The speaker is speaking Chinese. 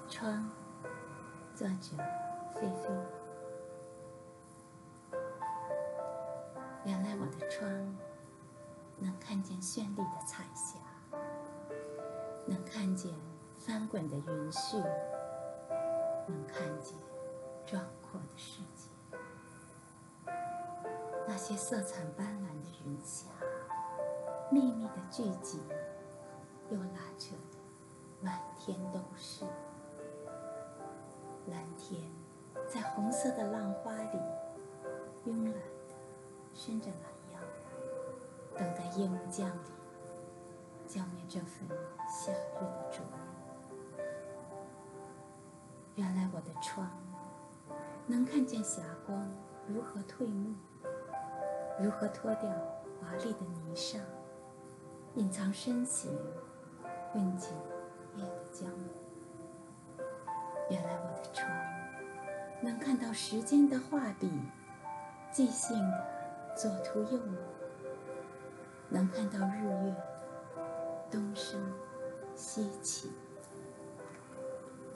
窗，作者菲菲。原来我的窗能看见绚丽的彩霞，能看见翻滚的云絮，能看见壮阔的世界。那些色彩斑斓的云霞，密密的聚集，又拉扯的满天都是。蓝天在红色的浪花里慵懒地伸着懒腰，等待夜幕降临，浇灭这份夏日的灼热。原来我的窗能看见霞光如何褪幕，如何脱掉华丽的霓裳，隐藏身形，混进夜的江湖。原来我的窗能看到时间的画笔，即兴地左涂右抹，能看到日月